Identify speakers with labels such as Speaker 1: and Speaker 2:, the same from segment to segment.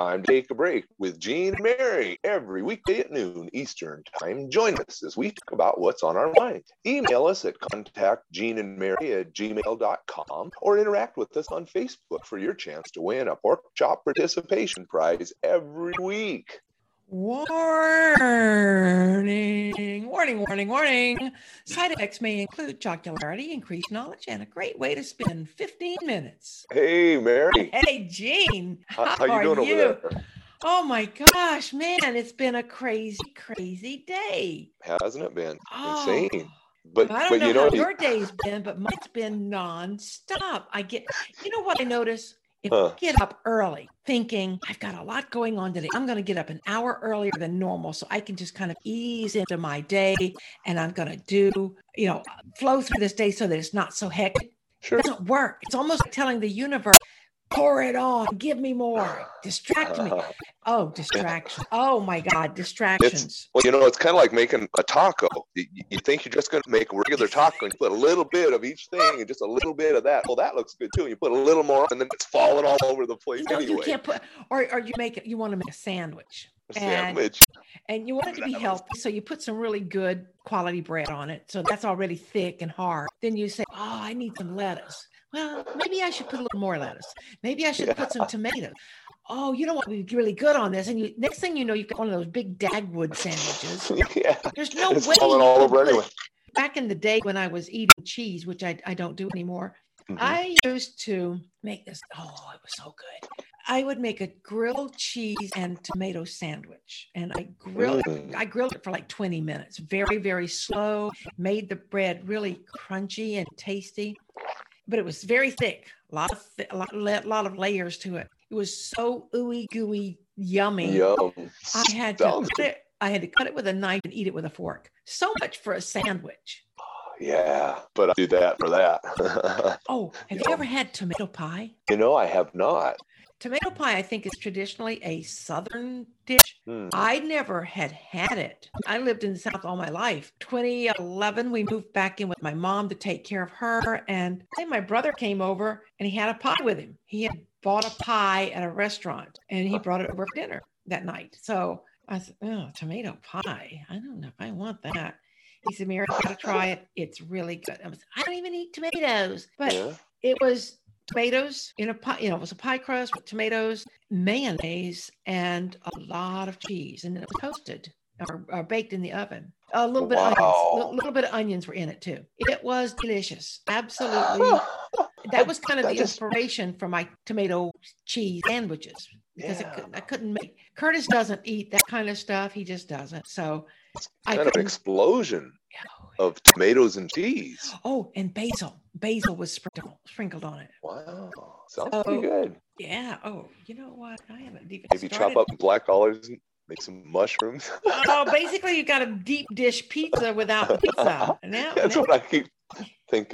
Speaker 1: time to take a break with Gene and Mary every weekday at noon Eastern Time. Join us as we talk about what's on our mind. Email us at contactgeneandmary@gmail.com or interact with us on Facebook for your chance to win a pork chop participation prize every week.
Speaker 2: Warning, warning, warning, warning. Side effects may include jocularity, increased knowledge, and a great way to spend 15 minutes.
Speaker 1: Hey, Mary.
Speaker 2: Hey, Gene.
Speaker 1: How you doing over there?
Speaker 2: Oh, my gosh, man. It's been a crazy, crazy day.
Speaker 1: Hasn't it been?
Speaker 2: Oh.
Speaker 1: Insane.
Speaker 2: But I don't know how your day's been, but mine's been nonstop. You know what I notice? If I get up early thinking I've got a lot going on today, I'm going to get up an hour earlier than normal so I can just kind of ease into my day, and I'm going to do, flow through this day so that it's not so hectic. Sure. It doesn't work. It's almost like telling the universe, pour it on, give me more, distract me. Oh, distraction. Oh my God, distractions.
Speaker 1: It's kind of like making a taco. You think you're just going to make a regular taco and you put a little bit of each thing and just a little bit of that. Well, that looks good too. And you put a little more and then it's falling all over the place anyway.
Speaker 2: You can't put, or you want to make a sandwich. And you want it to be healthy, so you put some really good quality bread on it. So that's already thick and hard. Then you say, oh, I need some lettuce. Well, maybe I should put a little more lettuce. Maybe I should put some tomatoes. Oh, you know what would be really good on this? And next thing you know, you've got one of those big Dagwood sandwiches. There's no way.
Speaker 1: All over anyway.
Speaker 2: Back in the day when I was eating cheese, which I don't do anymore, I used to make this. Oh, it was so good. I would make a grilled cheese and tomato sandwich, and I grilled it for like 20 minutes. Very, very slow. Made the bread really crunchy and tasty. But it was very thick, a lot of layers to it. It was so ooey gooey, yummy.
Speaker 1: Yum.
Speaker 2: I had to cut it with a knife and eat it with a fork. So much for a sandwich.
Speaker 1: Yeah, but I do that for that.
Speaker 2: Oh, have you ever had tomato pie?
Speaker 1: I have not.
Speaker 2: Tomato pie, I think, is traditionally a Southern dish. I never had it. I lived in the South all my life. 2011, we moved back in with my mom to take care of her. And then my brother came over and he had a pie with him. He had bought a pie at a restaurant and he brought it over for dinner that night. So I said, oh, tomato pie. I don't know if I want that. He said, Mary, you got to try it. It's really good. I don't even eat tomatoes. But it was tomatoes in a pie, it was a pie crust with tomatoes, mayonnaise, and a lot of cheese. And it was toasted or baked in the oven. A little bit of onions. A little bit of onions were in it too. It was delicious. Absolutely. That was kind of the inspiration for my tomato cheese sandwiches because I couldn't make. Curtis doesn't eat that kind of stuff. He just doesn't. So
Speaker 1: kind of an explosion of tomatoes and cheese.
Speaker 2: Oh, and basil. Basil was sprinkled on it.
Speaker 1: Wow. Sounds pretty good.
Speaker 2: Yeah. Oh, you know what? I haven't even
Speaker 1: Maybe chop up black olives and make some mushrooms.
Speaker 2: Oh, basically you got a deep dish pizza without the pizza.
Speaker 1: That's what I keep thinking.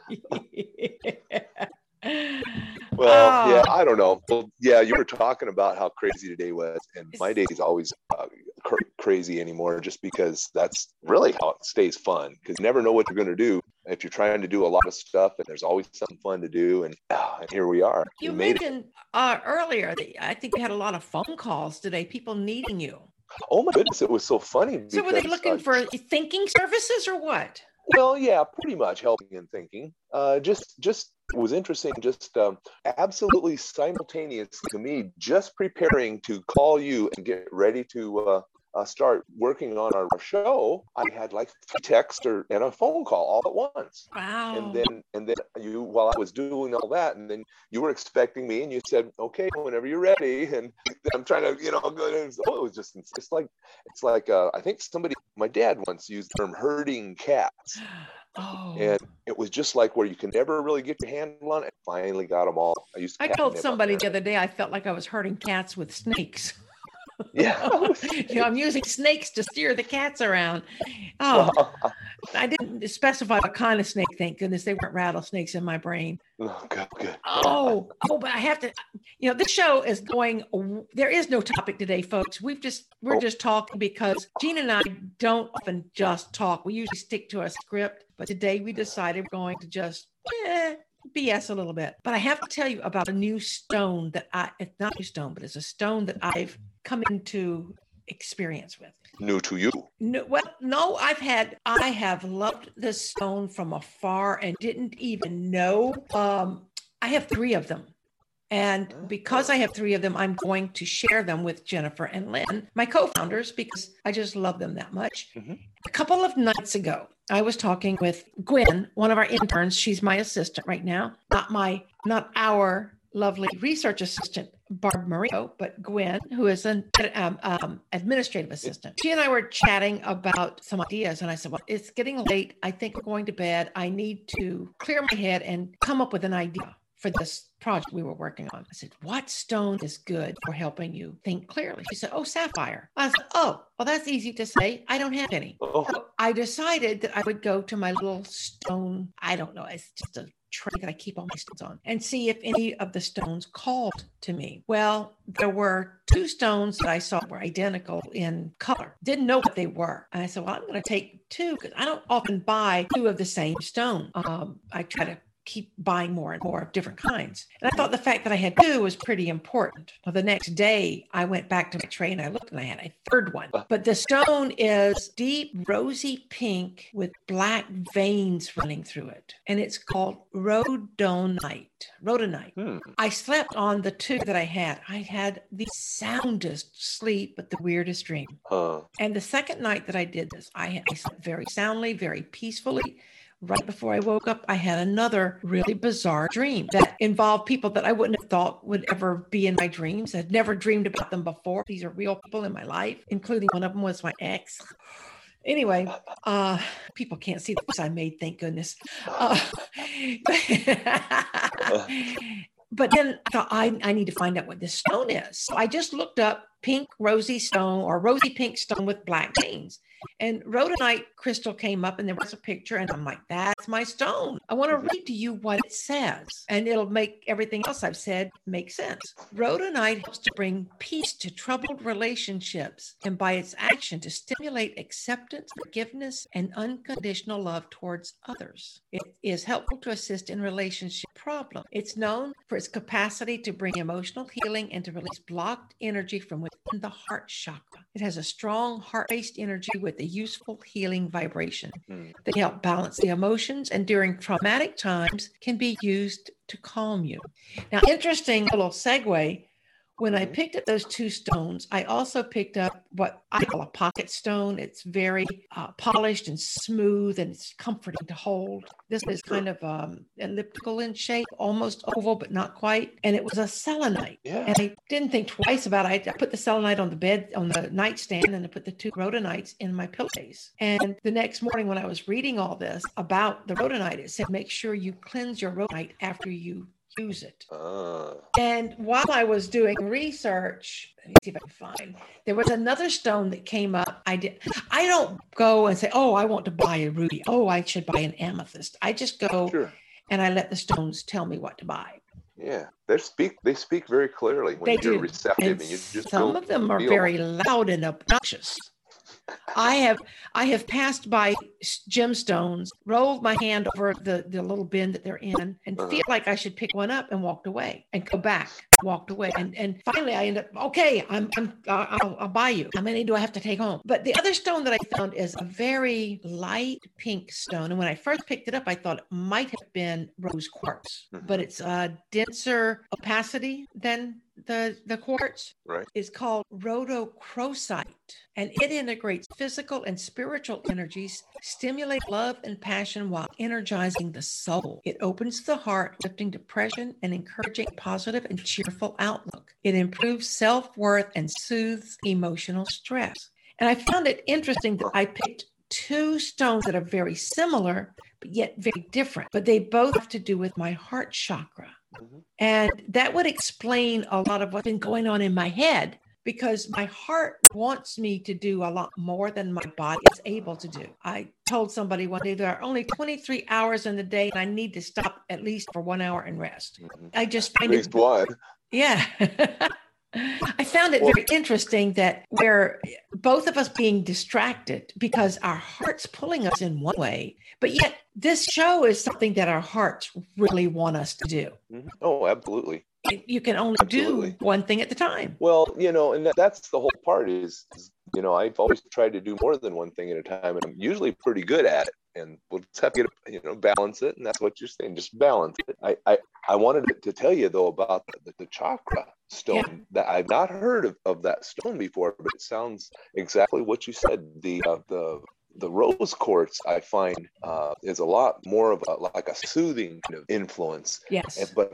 Speaker 1: Well, yeah, I don't know. Well, yeah, you were talking about how crazy today was, and my day is always crazy anymore just because that's really how it stays fun, because you never know what you're going to do if you're trying to do a lot of stuff, and there's always something fun to do, and here we are.
Speaker 2: You mentioned earlier that I think we had a lot of phone calls today, people needing you.
Speaker 1: Oh my goodness, it was so funny.
Speaker 2: So were they looking for thinking services or what?
Speaker 1: Well, yeah, pretty much helping and thinking. Just was interesting, just absolutely simultaneously to me, just preparing to call you and get ready to start working on our show. I had like a text and a phone call all at once.
Speaker 2: Wow.
Speaker 1: And then you, while I was doing all that, and then you were expecting me, and you said, "Okay, whenever you're ready." And I'm trying to, go. It was just, it's like I think my dad once used the term herding cats.
Speaker 2: Oh.
Speaker 1: And it was just like where you can never really get your handle on it. Finally got them all.
Speaker 2: I told somebody the other day I felt like I was herding cats with snakes.
Speaker 1: Yeah.
Speaker 2: I'm using snakes to steer the cats around. Oh, I didn't specify what kind of snake. Thank goodness they weren't rattlesnakes in my brain.
Speaker 1: Oh, good.
Speaker 2: Oh, but I have to, this show is going, there is no topic today, folks. We're just talking because Gene and I don't often just talk. We usually stick to a script, but today we decided we're going to just, BS a little bit, but I have to tell you about a new stone that it's not a new stone, but it's a stone that I've come into experience with.
Speaker 1: New to you?
Speaker 2: No, well, no, I have loved this stone from afar and didn't even know. I have 3 of them. And because I have 3 of them, I'm going to share them with Jennifer and Lynn, my co-founders, because I just love them that much. Mm-hmm. A couple of nights ago, I was talking with Gwen, one of our interns. She's my assistant right now, not our lovely research assistant, Barb Marino, but Gwen, who is an administrative assistant. She and I were chatting about some ideas, and I said, well, it's getting late. I think we're going to bed. I need to clear my head and come up with an idea for this project we were working on. I said, what stone is good for helping you think clearly? She said, oh, sapphire. I said, oh, well, that's easy to say. I don't have any. Oh. So I decided that I would go to my little stone. I don't know. It's just a tray that I keep all my stones on and see if any of the stones called to me. Well, there were 2 stones that I saw were identical in color. Didn't know what they were. And I said, well, I'm going to take 2 because I don't often buy 2 of the same stone. I try to keep buying more and more of different kinds. And I thought the fact that I had 2 was pretty important. Well, the next day I went back to my tray and I looked and I had a 3rd one. But the stone is deep rosy pink with black veins running through it. And it's called rhodonite. I slept on the 2 that I had. I had the soundest sleep, but the weirdest dream. And the second night that I did this, I slept very soundly, very peacefully. Right before I woke up, I had another really bizarre dream that involved people that I wouldn't have thought would ever be in my dreams. I'd never dreamed about them before. These are real people in my life, including one of them was my ex. Anyway, people can't see the face I made, thank goodness. But then I thought, I need to find out what this stone is. So I just looked up pink rosy stone or rosy pink stone with black veins. And rhodonite crystal came up and there was a picture and I'm like, that's my stone. I want to read to you what it says and it'll make everything else I've said make sense. Rhodonite helps to bring peace to troubled relationships and by its action to stimulate acceptance, forgiveness, and unconditional love towards others. It is helpful to assist in relationship problems. It's known for its capacity to bring emotional healing and to release blocked energy from within the heart chakra. It has a strong heart-based energy with a useful healing vibration. They help balance the emotions and during traumatic times can be used to calm you. Now, interesting little segue. When I picked up those 2 stones, I also picked up what I call a pocket stone. It's very polished and smooth and it's comforting to hold. This is kind of elliptical in shape, almost oval, but not quite. And it was a selenite. Yeah. And I didn't think twice about it. I put the selenite on the bed, on the nightstand, and I put the 2 rhodonites in my pillowcase. And the next morning when I was reading all this about the rhodonite, it said, make sure you cleanse your rhodonite after you use it. And while I was doing research, let me see if I can find, there was another stone that came up. I don't go and say, oh, I want to buy a ruby. Oh, I should buy an amethyst. I just go and I let the stones tell me what to buy.
Speaker 1: Yeah, they speak very clearly when you're receptive. And you just
Speaker 2: some of them are very loud and obnoxious. I have passed by gemstones, rolled my hand over the little bin that they're in, and feel like I should pick one up and walked away and go back, walked away. And finally I end up, okay, I'll buy you. How many do I have to take home? But the other stone that I found is a very light pink stone. And when I first picked it up, I thought it might have been rose quartz, but it's a denser opacity than the quartz. Right. Is called rhodochrosite, and it integrates physical and spiritual energies, stimulate love and passion while energizing the soul. It opens the heart, lifting depression and encouraging a positive and cheerful outlook. It improves self-worth and soothes emotional stress. And I found it interesting that I picked 2 stones that are very similar, but yet very different, but they both have to do with my heart chakra. And that would explain a lot of what's been going on in my head, because my heart wants me to do a lot more than my body is able to do. I told somebody one day there are only 23 hours in the day and I need to stop at least for 1 hour and rest. I just find
Speaker 1: at least one.
Speaker 2: Yeah. I found it very interesting that we're both of us being distracted because our heart's pulling us in one way, but yet this show is something that our hearts really want us to do.
Speaker 1: Mm-hmm. Oh, absolutely.
Speaker 2: You can only do one thing at the time.
Speaker 1: Well, and that's the whole part is, I've always tried to do more than one thing at a time, and I'm usually pretty good at it. And we'll just have to balance it. And that's what you're saying, just balance it. I wanted to tell you, though, about the chakra stone that I've not heard of that stone before, but it sounds exactly what you said. The rose quartz, I find, is a lot more of a soothing kind of influence.
Speaker 2: Yes.
Speaker 1: But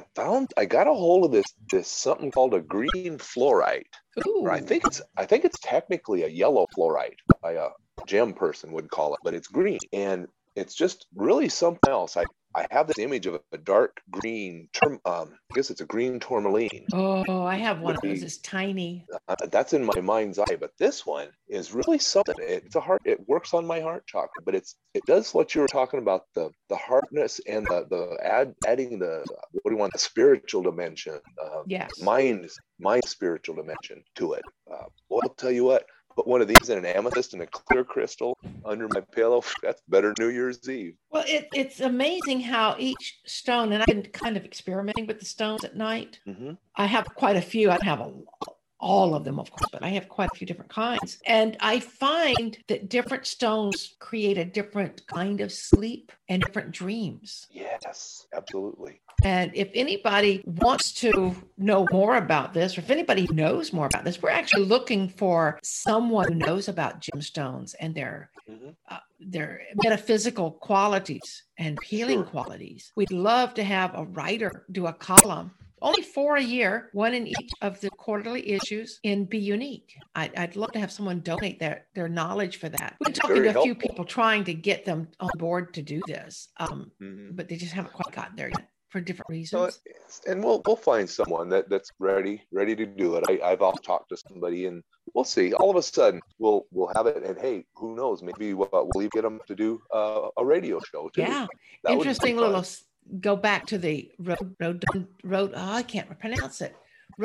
Speaker 1: I got a hold of this something called a green fluorite.
Speaker 2: Ooh.
Speaker 1: Or I think it's technically a yellow fluorite. A gem person would call it, but it's green, and it's just really something else. I have this image of a dark green I guess it's a green tourmaline.
Speaker 2: Oh, I have one of those. It's tiny.
Speaker 1: That's in my mind's eye, but this one is really something. It works on my heart chakra, but it does what you were talking about, the heartness and adding the spiritual dimension, mind spiritual dimension to it. Well, I'll tell you what. Put one of these in an amethyst and a clear crystal under my pillow. That's better New Year's Eve.
Speaker 2: Well, it's amazing how each stone, and I've been kind of experimenting with the stones at night.
Speaker 1: Mm-hmm.
Speaker 2: I have quite a few. I don't have all of them, of course, but I have quite a few different kinds. And I find that different stones create a different kind of sleep and different dreams.
Speaker 1: Yes, absolutely.
Speaker 2: And if anybody wants to know more about this, or if anybody knows more about this, we're actually looking for someone who knows about gemstones and their metaphysical qualities and healing qualities. We'd love to have a writer do a column, only 4 a year, one in each of the quarterly issues in Be Unique. I'd love to have someone donate their knowledge for that. We've been talking to a few people trying to get them on board to do this, but they just haven't quite gotten there yet for different reasons.
Speaker 1: And we'll find someone that's ready to do it. I've also talked to somebody, and we'll see. All of a sudden, we'll have it, and hey, who knows? Maybe we'll even get them to do a radio show too.
Speaker 2: Yeah, interesting little. Go back to the road. I can't pronounce it.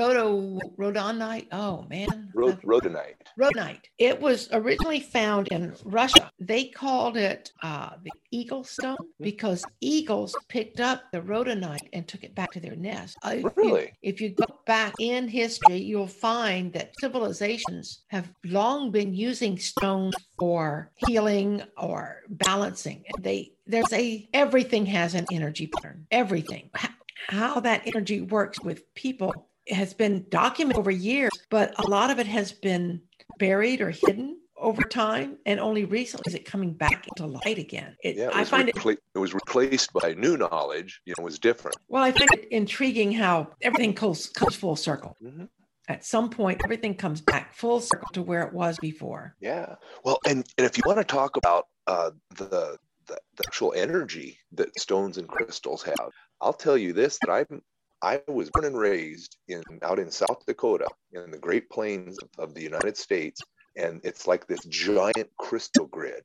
Speaker 2: Rhodonite. Oh man. Rhodonite. It was originally found in Russia. They called it the eagle stone because eagles picked up the rhodonite and took it back to their nest.
Speaker 1: Really?
Speaker 2: If you go back in history, you'll find that civilizations have long been using stones for healing or balancing. Everything has an energy pattern. Everything. How that energy works with people has been documented over years, but a lot of it has been buried or hidden over time, and only recently is it coming back into light again.
Speaker 1: It was replaced by new knowledge. It was different.
Speaker 2: Well, I find it intriguing how everything comes full circle.
Speaker 1: Mm-hmm.
Speaker 2: At some point, everything comes back full circle to where it was before.
Speaker 1: Yeah. Well, and if you want to talk about the actual energy that stones and crystals have, I'll tell you this, that I was born and raised out in South Dakota in the Great Plains of the United States, and it's like this giant crystal grid.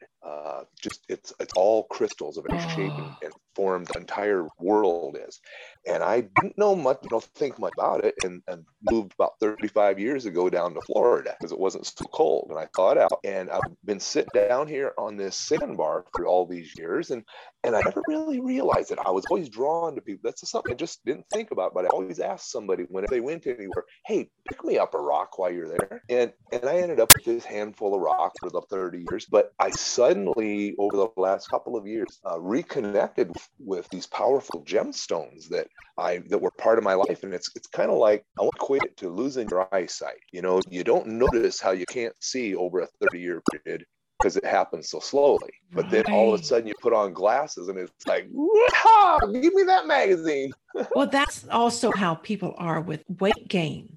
Speaker 1: It's all crystals of every shape and form. The entire world is, and I didn't know much, think much about it, and moved about 35 years ago down to Florida because it wasn't so cold, and I thawed out. And I've been sitting down here on this sandbar for all these years, and I never really realized it. I was always drawn to people. That's something I just didn't think about, but I always asked somebody whenever they went anywhere, hey, pick me up a rock while you're there. And I ended up with this handful of rocks for the 30 years. But I suddenly, over the last couple of years, reconnected with these powerful gemstones that were part of my life. And it's kind of like, I want to equate it to losing your eyesight. You don't notice how you can't see over a 30-year period, because it happens so slowly. But then all of a sudden you put on glasses and it's like, give me that magazine.
Speaker 2: Well, that's also how people are with weight gain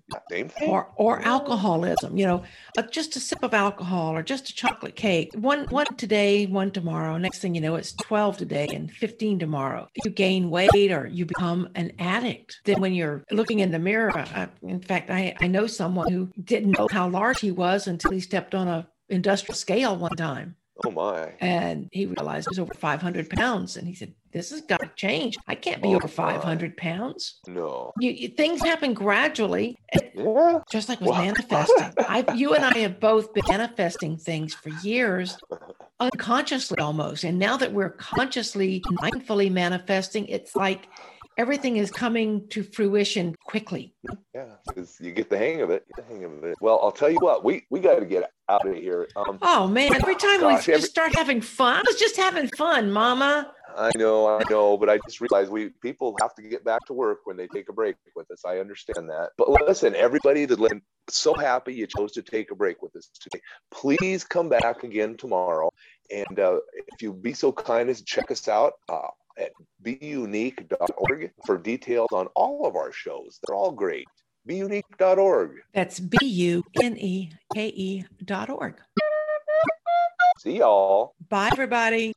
Speaker 2: or alcoholism. Just a sip of alcohol or just a chocolate cake. One today, one tomorrow. Next thing you know, it's 12 today and 15 tomorrow. You gain weight or you become an addict. Then when you're looking in the mirror, in fact, I know someone who didn't know how large he was until he stepped on a industrial scale one time.
Speaker 1: Oh my.
Speaker 2: And he realized he was over 500 pounds. And he said, this has got to change. I can't be over 500 pounds.
Speaker 1: No.
Speaker 2: Things happen gradually.
Speaker 1: Yeah.
Speaker 2: Just like with manifesting. You and I have both been manifesting things for years, unconsciously almost. And now that we're consciously, mindfully manifesting, it's like everything is coming to fruition quickly.
Speaker 1: Yeah, because you get the hang of it. Well, I'll tell you what, we got to get out of here.
Speaker 2: Oh man, every time we just start having fun. I was just having fun, Mama.
Speaker 1: I know, but I just realized people have to get back to work when they take a break with us. I understand that. But listen, everybody that listened, so happy you chose to take a break with us today. Please come back again tomorrow. And if you'd be so kind as to check us out at beunique.org for details on all of our shows. They're all great. beunique.org.
Speaker 2: That's BUNEKE.org.
Speaker 1: See y'all.
Speaker 2: Bye, everybody.